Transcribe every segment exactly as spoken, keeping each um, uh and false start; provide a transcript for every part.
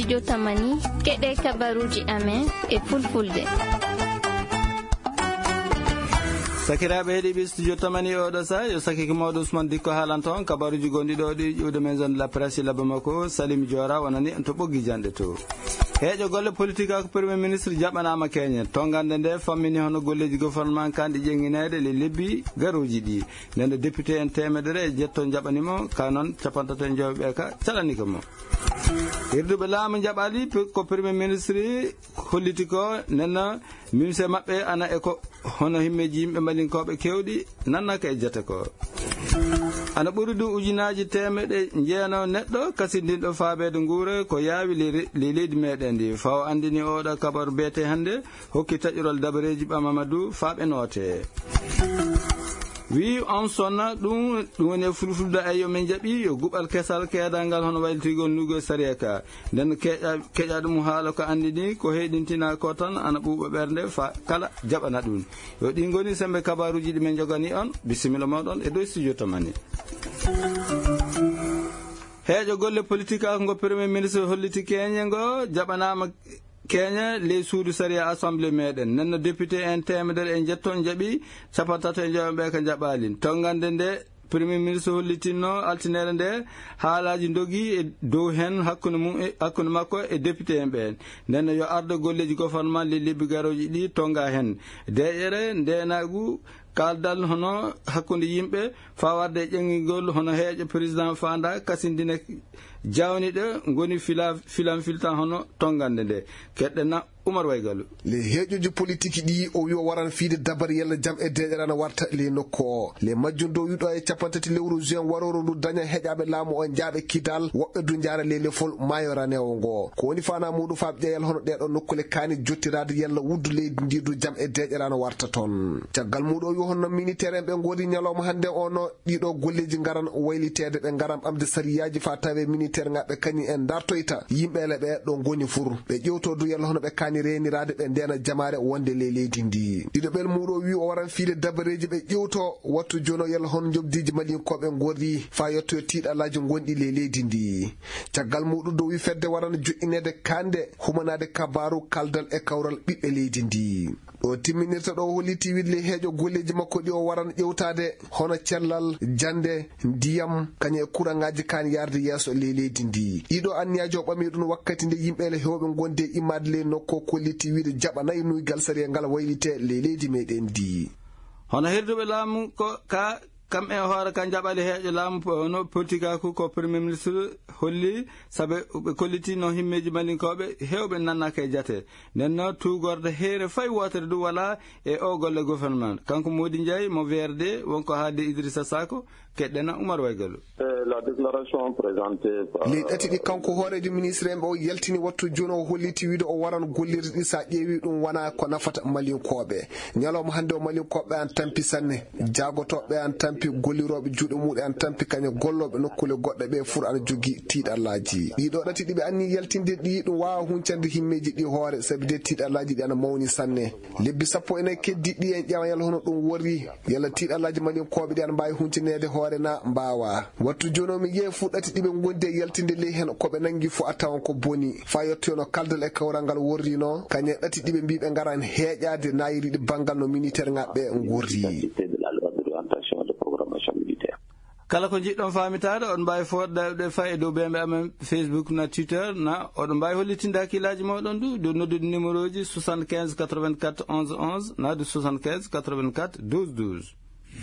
studio Tamani keɗe kabaruji amen e fulfulde. sakiraɓe heeɗiɓe studio Tamani oɗo sa yo sakiki mawɗo Ousmane Dikko haalan toon kabaruji gonɗi ɗo ɗi ƴiwde maison de la presse labba makko Salim Diora wonani to ɓoggi jande to heeƴo golle politique ko premier ministre jaɓanama keñen tongande nde fammini hono golleji gouvernement kanɗi ƴeŋŋinede le lebbi garuji ɗi nde député en temedere e jetto jaɓanimo ka noon capantato e jawɓe ka caɗaniko mo hirduɓe laamu jaɓali ko premier ministre holliti ko nenno mimse mabɓe ana e ko hono himmeji yimɓe malinkoɓe kewɗi nannaka e jete ko ana ɓuri ɗum ujunaji temeɗe jeeno neɗɗo kasindinɗo faabede guure ko yaawi le leydi meɗen ndi faw andini oɗo kabaru beete hannde hokki taƴirol dabareji ɓamamadou faaɓe noote wi on sonna ɗum ɗum woni e fulfulde ayo min jaɓi yo guɓal kesal keedal ngal hono waylitigol nugo sariya ka nden keƴa keƴa ɗum haala ko andini ko heɗintina ko tan ana ɓuuɓa ɓernde fa kala jaɓana ɗum yo ɗi goni sembe kabaruji ɗi min jogani on bisimilla mawɗon e dow studio Tamani. heeƴo golle politique ngo premier ministre holliti keñe ngo jaɓanama Kenya les suudu saria assemblée meɗen nenno député en temedere en jetton jaɓi capantati e jawɓe ka jaɓalin tongande nde premier ministre hollitinno altinere nde haalaji dogi e dow hen hakkude mum hakkude makko e député en ɓen nenno yo arde golleji gouvernement le lebbi garoji ɗi tonga hen deƴere ndenagu kaldal hono hakkude yimɓe fawarde ƴeŋigol hono heeƴo président fanda kasindine jawniɗe goni fila filan filtan hono tongande nde keɗɗena Oumar Waygalou le heeƴoji politique ɗi o wi o waran fiide dabar yalla jam e deƴere ana warta le nokku o le majjum dow wiɗo e capantati lewru juin waroro ndu daña heeƴaɓe laamu o jaaɓe kidal woɓɓe du jaara le lefol mayoranewo ngo ko woni fana muɗum faab ƴeyal hono ɗeɗo nokkule kaani jottirade yalla wuddu leydi ndi du jam e deƴere ana warta toon caggal muɗum o wi honno militaire en ɓe godi ñalawma hande ono ɗiɗo golleji garan waylitede ɓe garan ɓamde sariyaji fa tawe militaire ngaɓe kañi en dartoyta yimɓele ɓe ɗo goni fur ɓe ƴewto du yalla hono ɓe kaani renirade ɓe ndena jamare wonde le leydi ndi ɗiɗo ɓel muɗo wi o waran fiide dabareji ɓe ƴewto wattu jono yalla hon jobdiji malinkoɓe gorri fa yetto yo tiiɗalaji gonɗi le leydi ndi caggal muɗum dow wi fedde warana joƴinede kande humanade kabaru kaldal e kawral ɓiɓɓe leydi ndi ɗo timminirta ɗo holliti widle heeƴo golleji makko ɗi o waran ƴewtade hono cellal jande ndiyam kañe kurangaji kan yarde yeeso le leydi ndi ɗiɗo anniyaji o ɓami ɗum wakkati nde yimɓele hewɓe gonde immade le nokko kolliti wiide jaɓanayi nuygal sariya ngal waylite le leydi meɗen ndi hono herduɓe laamu ko ka kam e hoore kan jaɓali heeƴo laamu no politique ko ko premier ministre holli sabe ɓe kolliti no himmeji malinkoɓe hewɓe nannaka e jate nden no tugorde heere fay wotere du wala e o golle gouvernement kanko Mody Ndiaye mo V R D wonko haalde Idrissa Sako keɗɗena Oumar Waygalou la déclaration présentée par le ɗati ɗi kanko hoorejo ministre en ɓe o yaltini wattu joni o holliti wiide o waran gollirde ɗi sa ƴeewi ɗum wona ko nafata malinkoɓe ñalawma hande o malinkoɓe an tampi sanne jagotoɓe an tampi golliroɓe juuɗe muɗe an tampi kañe golloɓe nokkule goɗɗe ɓe fur ana jogui tiiɗallaji ɗiɗo ɗati ɗiɓe anni yaltinde ɗi ɗum wawa huncande himmeji ɗi hoore saabi de tiiɗallaji ɗi ana mawni sanne lebbi sappo ene keddi ɗi en ƴeewa yalla hono ɗum worri yalla tiiɗallaji malinkoɓe ɗi ana mbawi huncinede hoore na mbawa wattu joni mi yeehi fuɗɗati ɗiɓe gondi e yaltinde ley hen koɓe nangi fo a tawan ko boni fa yettoyono kaldal e kawral ngal worrino kañe ɗati ɗiɓe mbi ɓe garan heeƴade nayiriɗe banggal no militaire ngaɓe gorri kala ko jiɗɗon famitade on mbawi fodde fay e dow bemɓe amen Facebook na Twitter na oɗon mbawi hollitinde hakkillaji moɗon du do noddude numéro ji soixante-quinze quatre-vingt-quatre onze onze na de soixante-quinze quatre-vingt-quatre douze douze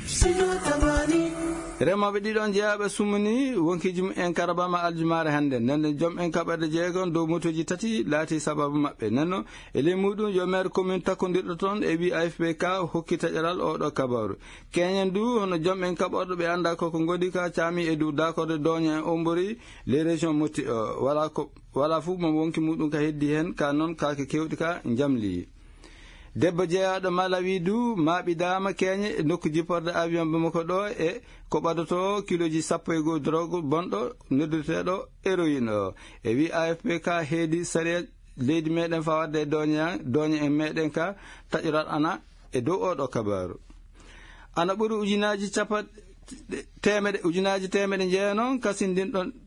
remoɓe ɗiɗon jeeyaɓe sumani wonkiji mum en karabama aljumare hande nende joom en kaɓerde jeegon dow motoji tati laati sababu mabɓe nenno e ley muɗum yo maire commune takkodirɗo toon e wi A F P K hokki taƴaral oɗo kabaru keñen du hono joom en kaɓorɗo ɓe anda koko godi ka caami e dow d'accord doña en ombori les régions motti o wala ko wala fu mo wonki muɗum ka heddi hen ka noon kake kewɗi ka jamli debbo jeeyaɗo Malawi du maaɓidama keñe e nokku jipporde avion Bamako ɗo e ko ɓadoto kiloji sappo e goho drogue bonɗo nodduteɗo héroïne o e wi A F P K heedi saria leydi meɗen fawadde e doña doña en meɗen ka taƴorat ana e dow oɗo kabaru ana ɓuuri ujunaji capat temeɗe ujunaji temeɗe jeeya noon kasindinɗon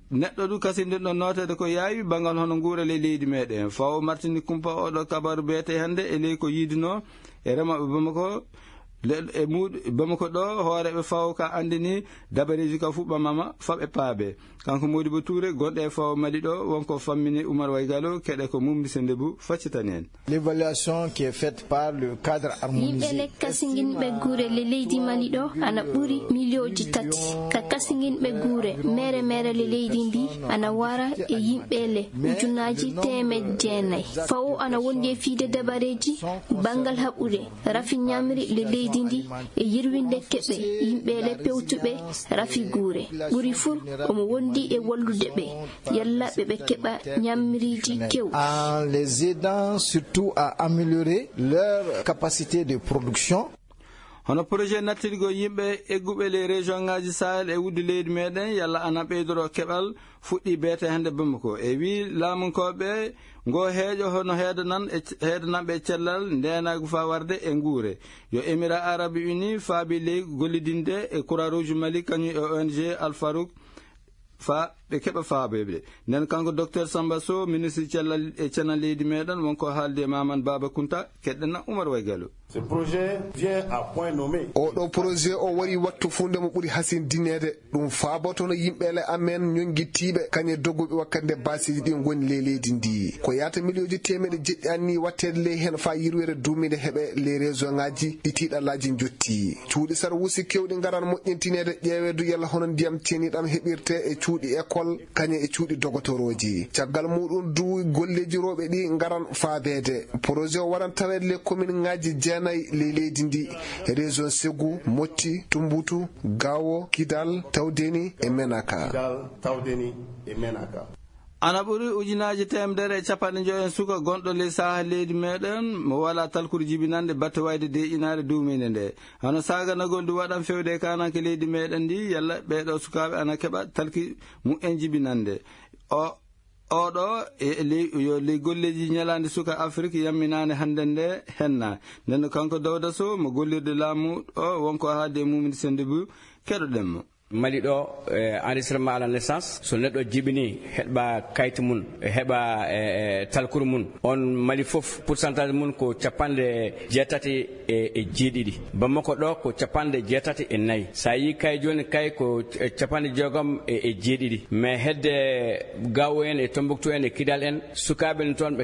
neɗɗo du kasinde ɗon notede ko yaawi bangal hono nguura le leydi meɗen fawo martini kumpa oɗo kabaru beete hande e ley ko yidino e remaɓe Bamako e muɗ Bamako ɗo hooreɓe fawo ka andini dabareji ka fu ɓamama faɓe paabe kanko Modibo Touré gonɗe e fawo Mali ɗo wonko fammini Oumar Waygalo keɗe ko mumdi sendebu faccitani en. L'évaluation qui est faite par le cadre harmonisé. Yimɓe le kasinginɓe guure le leydi Mali ɗo ana ɓuri milioji tati ka kasinginɓe guure mere mere le leydi ndi ana wara e yimɓe le ujunaji temed jeenayi fawo ana wondi e fiide dabareji bangal haɓure rafi ñamri le leydi ndi e yirwinde keɓe yimɓe le pewtuɓe rafi guure ɓuri fuu omo wondi e wallude ɓe yalla ɓe ɓe keɓa ñamriji kew en les aidant surtout à améliorer leur capacité de production. hono projet nattirgo yimɓe egguɓe les région ngaji Sahel e wuddi leydi meɗen yalla ana ɓeydoro keɓal fuɗɗi beete hande Bamako e wi laamunkoɓe ngo heeƴo hono heedanan e heedananɓe e cellal ndenago fa warde e nguure yo Émirats Arabes Unis faabi ley gollidinde e Croix Rouge Mali kañum e O N G Al Farouk fa ɓe keɓa faabeɓe nden kanko docteur Samba Sow ministre cellal e cena leydi meɗen wonko haalde Maman Baba Kunta keɗɗenna Oumar Waygalo. Ce projet vient à point nommé. oɗo projet o wari wattu funde mo ɓuri hasin dinede ɗum faabotono yimɓele amen ñonguittiɓe kañe dogguɓe wakkande basiji ɗi goni le leydi ndi ko yata milioji temeɗe jeɗɗi anni wattede ley hen fa yirwere dumide heɓe les région ngaji ɗi tiɗallaji jotti cuuɗi sara wusi kewɗi garan moƴƴintinede ƴeewedu yalla hono ndiyam teniɗam heɓirte e cuuɗi école kañe e cuuɗi dogotoroji caggal muɗum du golleji rewɓe ɗi garan faabede projet o waran tawede les commune ngaji jeenayi le leydi ndi région Ségou Motti Tumbutu Gawo Kidal Tawdeni e Menaka Kidal Tawdeni e Menaka ana ɓuri ujunaji temedere e capanɗe joyi en suka gonɗo ley saha leydi meɗen mo wala talkude jibinande batte wayde de inare dumine nde hono saganagol du waɗan fewde kananke leydi meɗen ndi yalla ɓeɗo sukaɓe ana keɓa talki mu'en jibinande o oɗo e yo ley golleji ñalande suka Afrique yamminane hande nde henna nden kanko Dawda Sow mo gollirde laamu o wonko haade mumidi sendebu keɗoɗenmo Mali ɗo enregistrement à la naissance so neɗɗo jibini heɓa kayit mum heɓa talkuru mum on Mali fof pourcentage mum ko capanɗe jeetati e jeeɗiɗi Bamako ɗo ko capanɗe jeetati e nayyi sa yi kay joni kay ko capanɗe jeegom e jeeɗiɗi mais hedde Gawo en e Tombouctou en e Kidal en sukaɓe en toon ɓe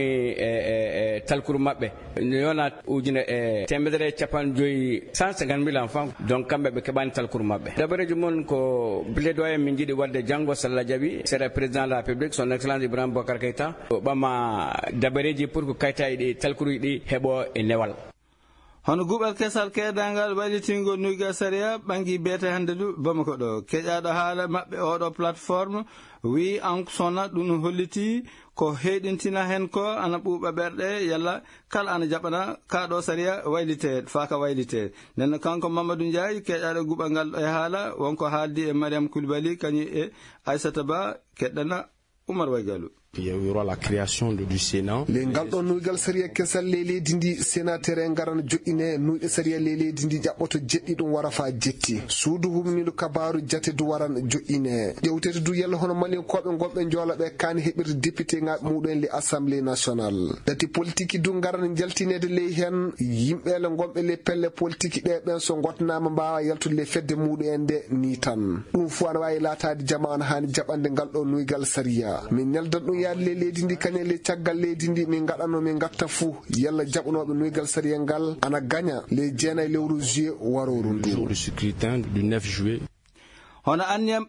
keɓani talkuru mabɓe yona ujune e temedere capanɗe joyyi cent cinquante mille enfants donc kamɓe ɓe keɓani talkuru mabɓe dabareji mon ko plaidoyer min jiiɗi wadde janggo Salla Diaby c'est président de la République son excellence Ibrahima Boubacar Keïta o ɓama dabareji pour ko kayitaji ɗi talkuruji ɗi heeɓo e newal hono guɓal kesal keedangal wallitingol Nuyga Saria ɓangi beete hande du Bamako ɗo keƴaɗo haala maɓɓe oɗo plateforme wi an sona ɗum holliti ko heɗintina hen ko ana ɓuuɓa ɓerɗe yalla kala ana jaɓana kaɗo Saria waylite faka waylite nden kanko Mamadou Ndiaye keƴaɗo guɓal ngal ɗo e haala wonko haaldi e Mariam Koulibaly kañum e Aissata Ba keɗɗana Oumar Waygalo. Il y aura la création de, du Sénat. Le ngalɗo nuygal Saria kesal le leydi ndi sénateur en garan joƴƴine nuyɗe Saria le leydi ndi jaɓɓoto jeɗɗi ɗum wara fa jetti suudu humniɗo kabaru jate du waran joƴƴine ƴewtete du yalla hono malinkoɓe gonɓe joolaɓe kani heɓirde député ngaɓe muɗum le assemblée nationale dati politique du garan jaltinede ley hen yimɓele gonɓe le pelle politique ɗe ɓen so gotnama mbawa yaltude le fedde muɗum en nde ni tan ɗum fu ana wawi latade jama ana hani jaɓande ngalɗo nuygal Saria min neldan ɗum le leydi ndi kañele caggal leydi ndi min gaɗano min gatta fou yalla jaɓanoɓe nuygal Saria ngal ana gaña le jeenayi lewru juillet waroru ndu le scrutin du neuf juillet hono anniyam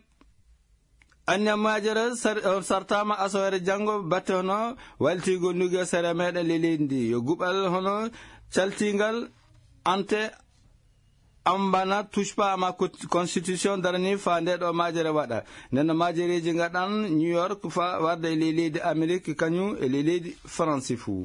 anniyam majere sartama asowere janggo batte hono waltigol nuygal Saria meɗen le leydi ndi yo guɓal hono caltingal ante ambana touche pas à ma constitution darani fa ndeɗo majere waɗa nden majereji gaɗan New York fa warde e leydi Amérique kañum e leydi France fou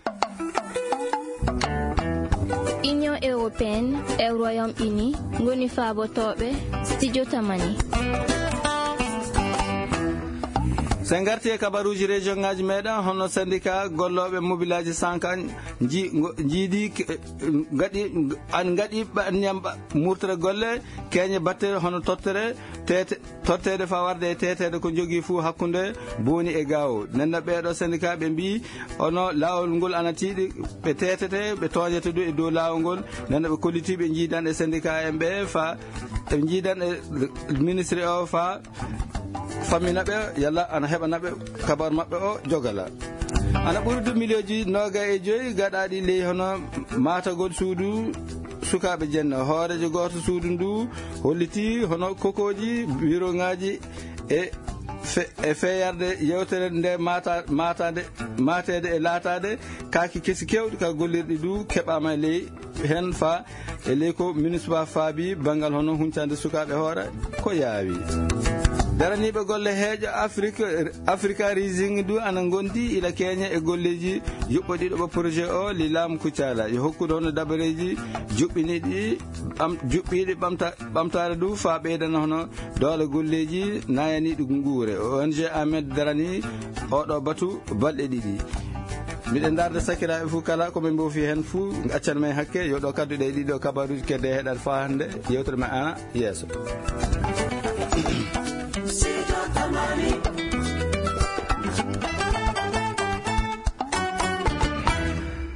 Union européenne e Royaume-Uni ngoni faabotoɓe studio tamani sen garti e kabaruji région ngaji meɗen hono syndicat golloɓe mobilaji sankan jiidi gaɗi an gaɗi ñam murtere golle keñe battere hono tottere tete tottede fa warde e tetede ko jogui fou hakkude boni e gawo nenno ɓeɗo syndicat ɓe mbi ono lawol ngol ana tiiɗi ɓe tetete ɓe toñete du e dow lawol ngol nenno ɓe kolliti ɓe jiidan e syndicat en ɓe fa ɓe jiidan e ministre o fa famina ɓe yalla ana heɓa naɓe kabaru mabɓe o jogala ana ɓuri du million ji noga e joyyi gaɗaɗi ley hono matagol suudu sukaɓe jenne hoorejo goto suudu ndu holliti hono kokoji bureau ngaji e e feyarde yewtere nde mata matade matede e laatade kaki kesi kewɗi ka gollirɗi du keɓama ley hen fa e ley ko municipal faabi banggal hono huncande sukaɓe hoore ko yaawi daraniɓe golle heeƴo afrique africa rising du ana gondi ila keña e golleji juɓɓoɗiɗo ɓo projet o li laamu kuccala yo hokkude hono dabareji juɓɓiniɗi ɓam juɓɓiɗi ɓamta ɓamtare du fa ɓeydana hono doole golleji nayaniɗi guure O N G Ahmed darani oɗo batu balɗe ɗiɗi miɗen darde sakiraɓe fou kala koɓe mbofi hen fou accan men hakke yo ɗo kadduɗe ɗiɗo kabaruji kedde heɗat fa hande yewtere ma ana yeeso